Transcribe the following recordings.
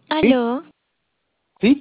¿Sí? Aló, ¿Sí?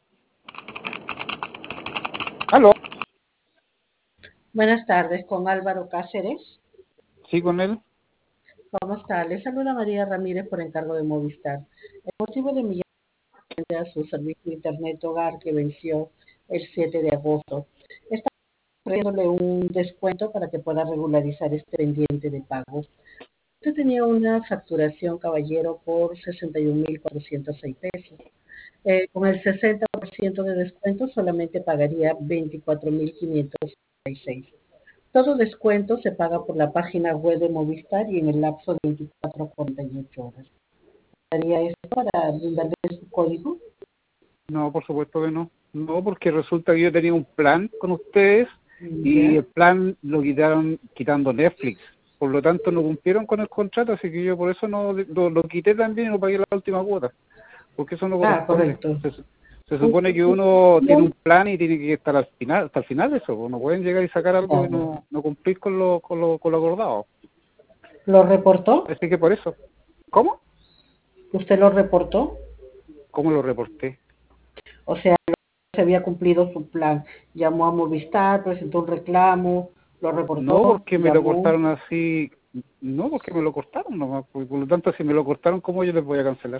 ¿Aló? Buenas tardes, con Álvaro Cáceres. ¿Sí con él? ¿Cómo está? Le saluda María Ramírez por encargo de Movistar. El motivo de mi llamada es a su servicio de Internet Hogar que venció el 7 de agosto. Está ofreciéndole un descuento para que pueda regularizar este pendiente de pago. Usted tenía una facturación, caballero, por 61.406 pesos. Con el 60% de descuento solamente pagaría 24.566. Todo descuento se paga por la página web de Movistar y en el lapso de 24 a 48 horas. ¿Haría esto para brindarle su código? No, por supuesto que no. No, porque resulta que yo tenía un plan con ustedes y ¿Ya? el plan lo quitaron quitando Netflix. Por lo tanto, no cumplieron con el contrato, así que yo por eso no lo quité también y no pagué la última cuota. Porque eso no Ah, corresponde. correcto. Se supone que uno tiene No, un plan y tiene que estar al final, hasta el final de eso. Pues no pueden llegar y sacar algo y claro. no cumplir con lo acordado. ¿Lo reportó? Así que por eso. ¿Cómo? ¿Usted lo reportó? ¿Cómo lo reporté? O sea, se había cumplido su plan. Llamó a Movistar, presentó un reclamo, lo No, reportó, porque me lo llamó. cortaron así. No, porque me lo cortaron nomás. Por lo tanto, si me lo cortaron, ¿cómo yo les voy a cancelar?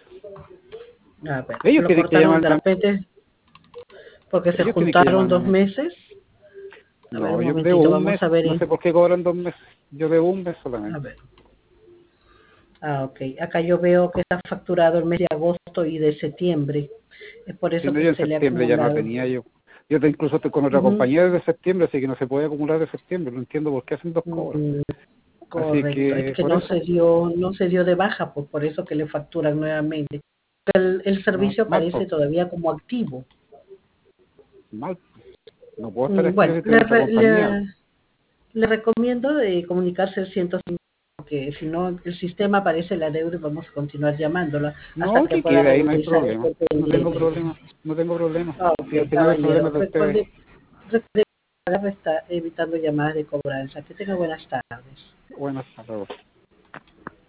A ver, se Ellos lo tienen que cortaron de llamarme. repente porque se Ellos tienen que juntaron llamarme a 2 meses. A ver, No, un yo debo momentito, un vamos mes. a ver. No sé por qué cobran 2 meses. Yo debo un mes A solamente. ver. Ah, ok. Acá yo veo que está facturado el mes de agosto y de septiembre. Es por Si eso no, que yo en se le ha septiembre ya no acumulado. tenía yo. Incluso estoy con otra Ujú. compañía desde septiembre, así que no se puede acumular de septiembre. No entiendo por qué hacen dos cobros. Mm, Así correcto. Es que que por eso. no se dio de baja, pues por eso que le facturan nuevamente. El No, servicio mal, aparece todavía como activo. mal. No puedo estar activo Bueno, si estoy en otra compañía. le recomiendo de comunicarse al 105, porque si no, el sistema aparece la deuda y vamos a continuar llamándola hasta No, que que pueda quede ahí, no hay regularizar problema. este No tengo pendiente. problema. No tengo problema. Ah, Si al ok, final el problema caballero. es de ustedes. Recuerde que está evitando llamadas de cobranza. Que tenga buenas tardes. Bueno, hasta luego.